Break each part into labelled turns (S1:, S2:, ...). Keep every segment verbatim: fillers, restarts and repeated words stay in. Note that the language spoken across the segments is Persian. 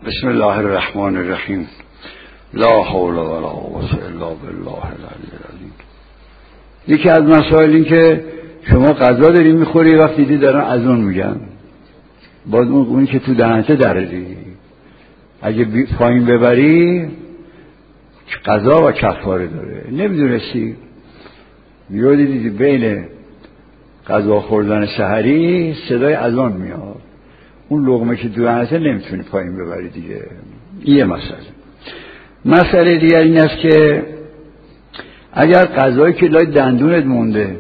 S1: بسم الله الرحمن الرحیم. لا حول ولا قوة الا بالله العلی العظیم. یکی از مسائل این که شما غذا داری میخوری، وقتی دیدی دارن اذان میگن، باز اون اونی که تو دهنته دردی، اگه پایین ببری قضا و کفاره داره. نمیدونستی، یادی دیدی بین غذا خوردن سحری صدای اذان میاد، اون لقمه که تو دهنته نمیتونی پایین ببری دیگه. این یه مسئله. مسئله دیگر این است که اگر غذایی که لای دندونت مونده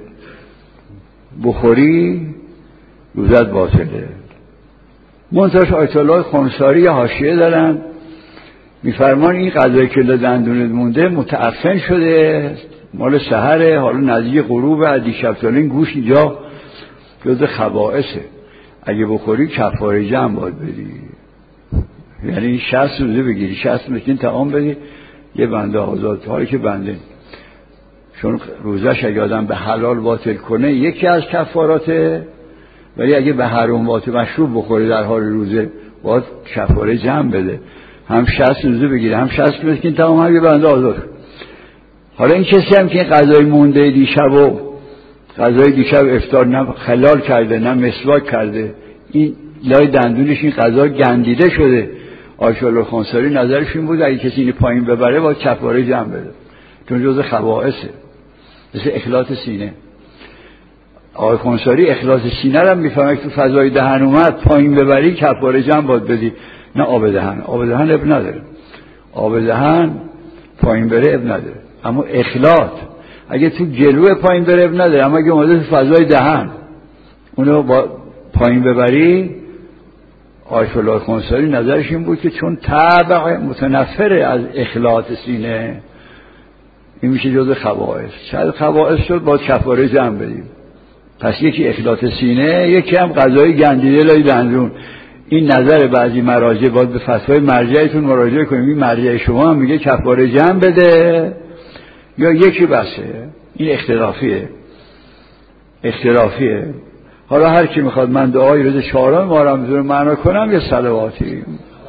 S1: بخوری روزت باطله. منتهاش آیت الله خمساری حاشیه دارن، میفرمان این غذایی که لای دندونت مونده متعفن شده، مال سحره، حالا نزدیک غروب، دیشب تا این گوش اینجا جز خبائثه، اگه بخوری کفاره جمع باید بدی. یعنی شصت روزه بگیری، شصت مسکین طعام بدی، یه بنده آزاد. حالی که بنده چون روزش اگه آدم به حلال باطل کنه یکی از کفاراته، ولی اگه به حرام باطل مشروب بخوری در حال روزه باید کفاره جمع بده، هم شصت روزه بگیری هم شصت مسکین طعام، هم یه بنده آزاد. حالا این کسی هم که این غذای مونده دیشب و غذای دیشب افطار نه خلال کرده نه مسواک کرده، این لای دندونش این غذا گندیده شده، آیت الله خمساری نظرش این بود اگه کسی اینو پایین ببره باید کفاره جمع بده، چون جز خبائثه، مثل اخلاط سینه. آیت خمساری اخلاط سینه رو میفهمه که تو فضای دهن اومد پایین ببری کفاره جمع باید بدی، نه آب دهن. آب دهن اب نداره، آب دهن پایین بره اب نداره، اما اخلاط اگه تو جلو پایین بره اب نداره، اما اگه اومده تو فضای دهن اونو با پایین ببری. آیت الله خمساری نظرش این بود که چون تبع متنفره از اخلاط سینه، این میشه جز خبائث. شاید خبائث شد با کفاره جمع بدیم. پس یکی اخلاط سینه، یکی هم غذای گندیده لای دندون. این نظر بعضی مراجع، باید به فتوای مرجعتون مراجعه کنیم. این مرجع شما هم میگه کفاره جمع بده یا یکی بسه. این اختلافیه اختلافیه حالا هر کی میخواد من دعای روز چهارم ما رو میذاره معنا کنم، یه صلواتی.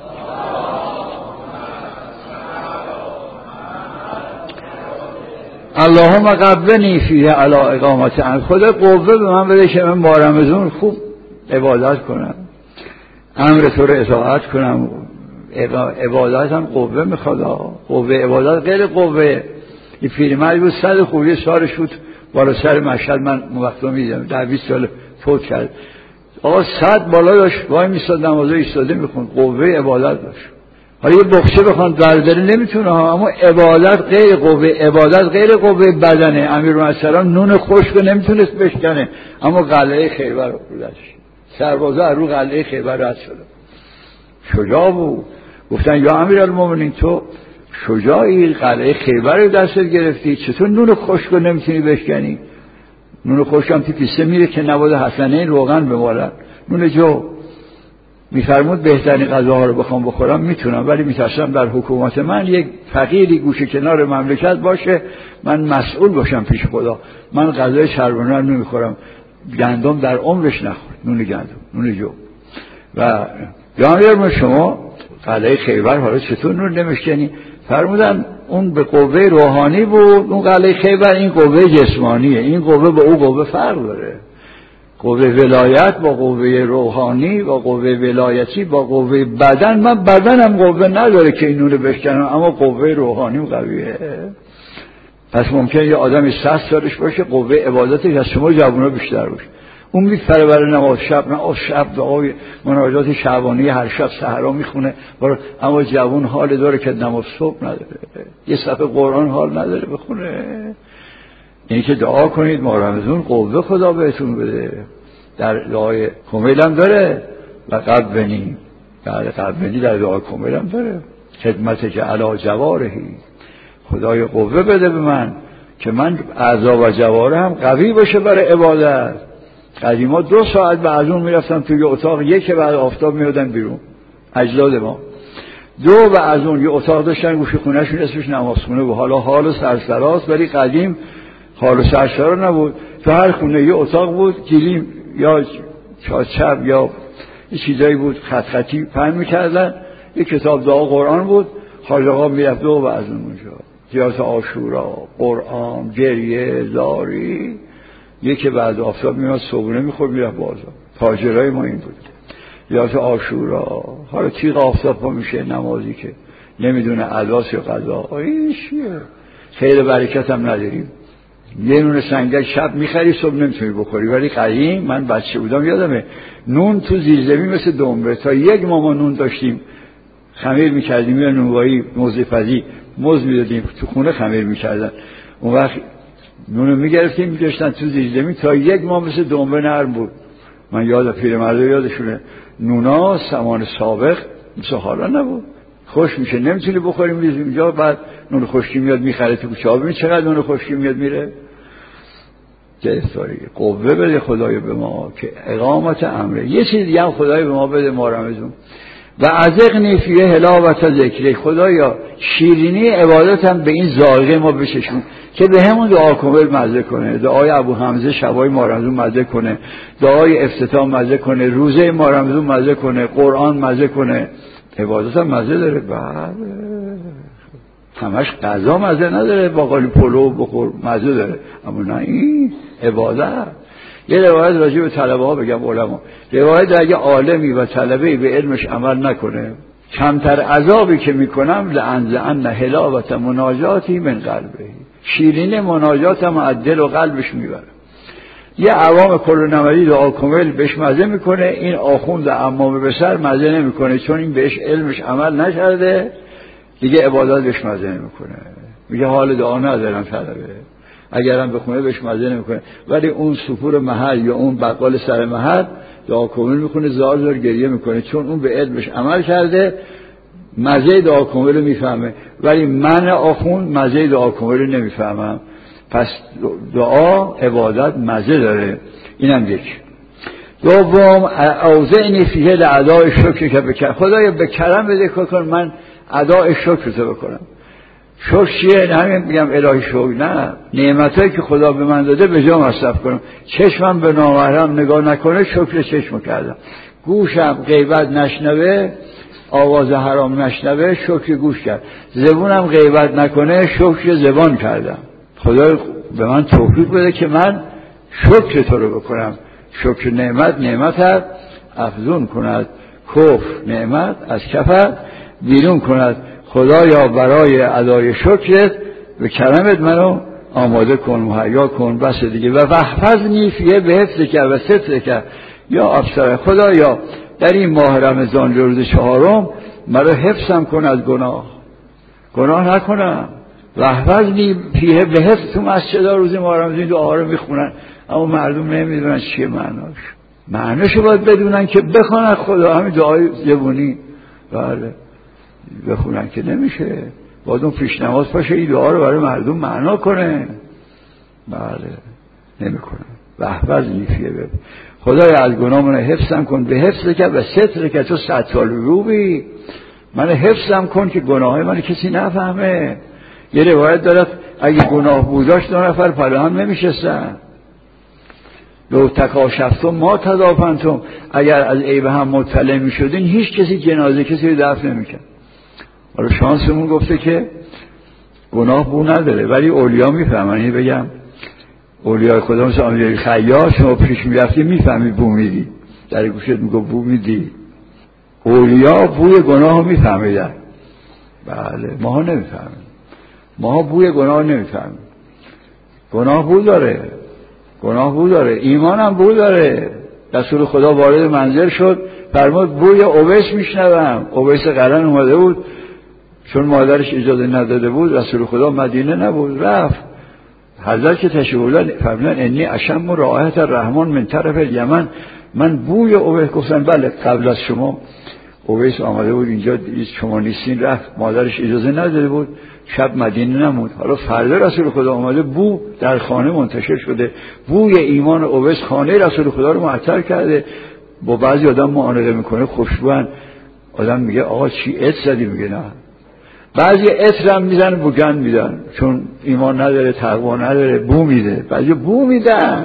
S1: اللهم قوّنی فیه علی اقامت ان، خدا قوه به من بده که من با رمضان خوب عبادت کنم، امر تو رو اطاعت کنم. عبادت هم قوه میخواد، قوه عبادت غیر قوه. این پیرمرد بود صد خوری سالش بود بالا سر مشهد، من وقتا میدیدم در بیست سال فوت کرد. آقا صد بالا داشت وای میستاد نمازه ایستاده میخوند، قوه عبادت داشت. حالا یه بخشه بخوان برداره نمیتونه ها، اما عبادت غیر قوه، عبادت غیر قوه بدنه. امیرالمومنین نون خشک نمیتونست بشکنه، اما قلعه خیبر رو داشت، سربازا رو قلعه خیبر رد شده، شجاع بود. گفتن یا امیرالمومنین تو شجاعی، قلعه خیبر رو دستت گرفتی، چطور نون خشک رو نمیتونی بشکنی؟ نون خشک هم تو پیسه میره که نباید حسنین روغن بمالن. نون جو میفرمود بهترین غذاها رو بخوام بخورم میتونم، ولی میترسم در حکومت من یک فقیری گوشه کنار مملکت باشه، من مسئول باشم پیش خدا. من غذای چربانه رو نمیخورم، گندم در عمرش نخورد، نون گندم، نون جو. و یا شما قلعه خیبر حالا چطور نون نمیشکنی؟ فرمودن اون به قوه روحانی بود، اون قلعه خیبر این قوه جسمانیه. این قوه با اون قوه فرق داره. قوه ولایت با قوه روحانی با قوه ولایتی با قوه بدن، من بدنم قوه نداره که این نونو بشکنم، اما قوه روحانیم قویه. پس ممکنه یه آدمی صد سالش باشه قوه عبادتش از شما جوونا بیشتر باشه، اون میپره برای نماز شب، نه شب دعای مناجات شعبانی هر شب سحرا میخونه، اما جوون حال داره که نماز صبح نداره، یه صفحه قرآن حال نداره بخونه. اینی که دعا کنید ما رمضان قوه خدا بهتون بده. در دعای کمیل هم داره و قوّنی، بعد قوّنی در دعای کمیل هم داره، خدمت که علی جوارحی، خدای قوه بده به من که من اعضا و جوارحم قوی باشه برای عبادت. قدیما دو ساعت بعد اون میرفتم توی اتاق، یک بعد آفتاب میادن بیرون اجداد ما، دو بعد اون یه اتاق داشتن گوشه خونهشون اسمش نمازخونه بود. حالا حال سرسراست، ولی قدیم حال سرسرا نبود، تو هر خونه یه اتاق بود، گلیم یا چاچب یا یه چیزایی بود خط خطی پهن میکردن، یک کتاب دعا قرآن بود، حاج آقا میرفت و بعض اونجا زیارت عاشورا، قرآن، گریه، زاری. یکی بعد آفتاب میاد صبحونه میخورد میرفت بازار. تاجرای ما این بود، زیارت عاشورا. حالا تیغ آفتاب پا میشه نمازی که نمیدونه عداس یا قضا، این چیه؟ خیر برکت هم نداریم. یه نون سنگک شب میخری صبح نمیتونی بخوری. ولی قدیم من بچه بودم یادمه نون تو زیرزمین مثل دنبه، تا یک ماما نون داشتیم خمیر میکردیم یا نونوایی موزه‌پزی موز میدادیم تو خونه خمیر میکردن. اون وقت نونو میگرفتیم میگشتن تو زیرزمین تا یک ماه مثل دنبه نرم بود. من یاد پیرمردا یادشونه نونا زمان سابق مثل حالا نبود، خوش میشه نمیتونی بخوری میز اینجا، بعد نون خشکی میاد میخره تو کوچه. ببین چقدر نون خشکی میاد میره. جستاری قوه بده خدای به ما که اقامت امره. یه چیز دیگه هم خدای به ما بده ما رمزون و ازقنی فیه حلاوت ذکری. خدایا شیرینی عبادت هم به این ذائقه ما بچشون که به همون دعا کامل مزه کنه، دعای ابو حمزه شبای ما رمزون مزه کنه، دعای افتتاح مزه کنه، روزه ما رمزون مزه کنه، قرآن مزه کنه. عبادت هم مزه داره. بله همش غذا مزه نداره، باقالی پلو بخور مزه داره، اما نه این عبادت. یه روایت راجع به طلبه ها بگم علما، روایت اگه عالمی و طلبه‌ای به علمش عمل نکنه کمتر عذابی که میکنم لأنزعن حلاوت مناجاتی من قلبه، شیرین مناجاتم از دل و قلبش میبره. یه عوام کل نمدی دعا کامل بهش مزه میکنه، این آخوند عمامه به سر مزه نمیکنه چون این بهش علمش عمل نشده، دیگه عبادت بهش مزه نمیکنه، میگه حال دعا ندارم طلبه، اگرم بخونه بهش مزه نمیکنه. ولی اون سفور محل یا اون بقال سر محل دعا کامل میکنه، زار زار گریه میکنه چون اون به علمش عمل کرده، مزه دعا کامل رو میفهمه. ولی من آخوند مزه دعا کامل رو نمیفهمم. پس دعا عبادت مزه داره. اینم یک. دوم اوزعنی فیه لاداء شکر که بکر. خدایا به کرم بده کن من اداء شکر تو بکنم. شکر چیه؟ همین میگم الهی شکر نه، نعمتایی که خدا به من داده به جا مصرف کنم. چشمم به نامحرم نگاه نکنه شکر چشم کردم، گوشم غیبت نشنوه آواز حرام نشنوه شکر گوش کرد، زبونم غیبت نکنه شکر زبان کردم. خدا به من توفیق بده که من شکر تو رو بکنم. شکر نعمت نعمت افزون کند، کفر نعمت از کفر بیرون کند. خدایا برای ادای شکرت به کرمت منو آماده کن، مهیا کن. بس دیگه. و وحفظنی فیه به حفظ کرد و ستر کرد یا افسر. خدایا در این ماه رمضان روز چهارم مرا حفظم کن از گناه، گناه نکنم. وحفظنی فیه به حفظ. تو مسجدها روز ماه رمضان دعا رو میخونن اما مردم نمیدونن چیه معناش. معناشو باید بدونن که بخونن خدا. همین دعای زبونی بله بخونن که نمیشه، باید اون پیش نماز پاشه این دعا رو برای مردم معنا کنه. بله نمیکنن. وحفظنی فیه به خدای از گناه من حفظم کن به حفظ که و ستر که تو ستال روبی، من حفظم کن که گناه من کسی نفهمه. یه روایت دارد اگه گناه بوداش دو نفر پله هم نمیشستن. لو تکاشفتم ما تدافنتم، اگر از عیب هم مطلع میشدین هیچ کسی جنازه کسی رو دفن نمیکرد. حالا شانسمون گفته که گناه بو نداره ولی اولیا میفهمن. این بگم اولیای خدا مثل امیرعلی خیاط شما پیش میرفتی میفهمی بو میدی، در گوشت میگو بو میدی. اولیا بوی گناه میفهمیدن. بله ماها نمیفهمیم، ماها بوی گناه نمیفهمیم. گناه بو داره، گناه بو داره، ایمان هم بو داره. رسول خدا وارد منزل شد فرمود بوی اویس میشنوم. اویس قرن اومده بود چون مادرش اجازه نداده بود، رسول خدا مدینه نبود، رفت. حضرت که تشریف بردن فرمودن انی اشم رائحة الرحمن من طرف الیمن، من بوی اویس. گفتن بله قبل از شما اویس آمده بود اینجا، شما نیستین. رفت، مادرش اجازه نداده بود، شب مدینه نمود. حالا فردا رسول خدا آمده، بو در خانه منتشر شده، بوی ایمان اویس خانه رسول خدا رو معطر کرده. با بعضی آدم معانقه میکنه خوشبوان، آدم میگه آقا چی عطر زدی؟ میگه نه. بعضی عطر هم میزن بوگن میدن چون ایمان نداره تقوا نداره بو میده. بعضی بو میدن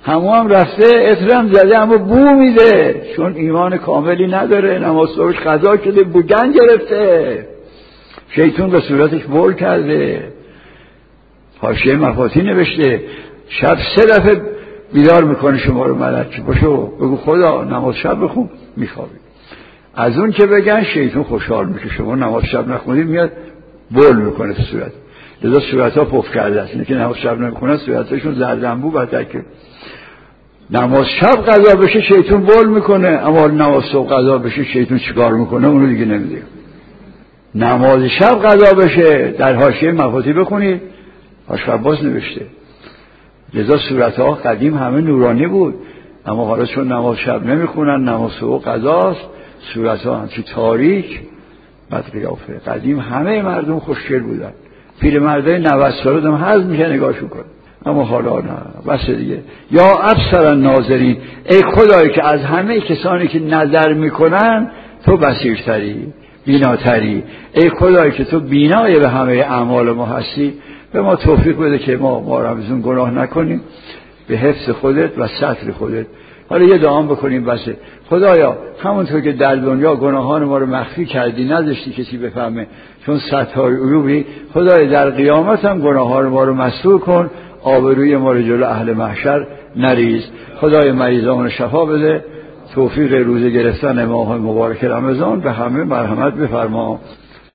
S1: همون هم رفته اطرم زده اما بو میده، چون ایمان کاملی نداره، نماز صبحش قضا شده بوگن گرفته، شیطون به صورتش بول کرده. حاشیه مفاتیح نوشته شب سه دفعه بیدار میکنه شما رو ملک، باشو بگو خدا نماز شب بخون، میخوابی. از اون که بگن شیطون خوشحال میشه شما نماز شب نخونید، میاد بول میکنه تو صورت. لذا صورت ها پف کرده است، اینه که نماز شب نمیخونن صورتشون زردنبو بده. که نماز شب قضا بشه شیطون بول میکنه، اما نماز صبح قضا بشه شیطون چیکار میکنه اونو دیگه نمیدونم. نماز شب قضا بشه در حاشیه مفاتیح بخونید، آشخباز نوشته. لذا صورتها قدیم همه نورانی بود، اما حالا چون نماز شب نمیخونن نماز صبح قضاست، صورتها همچی تاریک بد قیافه. قدیم همه مردم خوشگل بودن، پیرمردای نود ساله هم حظ میشه نگاهشون کنه، اما حالا نه، بس دیگه. یا ابصر ناظرین، ای خدایی که از همه کسانی که نظر میکنن تو بصیرتری، بیناتری. ای خدایی که تو بینای به همه اعمال ما هستی، به ما توفیق بده که ما ما را ازون گناه نکنیم، به حفظ خودت و ستر خودت. حالا یه دعا بکنیم بسه. خدایا همونطور که در دنیا گناهان ما رو مخفی کردی نذاشتی کسی بفهمه چون ستار عیوبی، خدایا در قیامت هم گناهان ما رو مستور کن، آبروی ما رو جلو اهل محشر نریز. خدای مریضان شفا بده، توفیق روزه گرفتن ماه مبارک رمضان به همه مرحمت بفرما.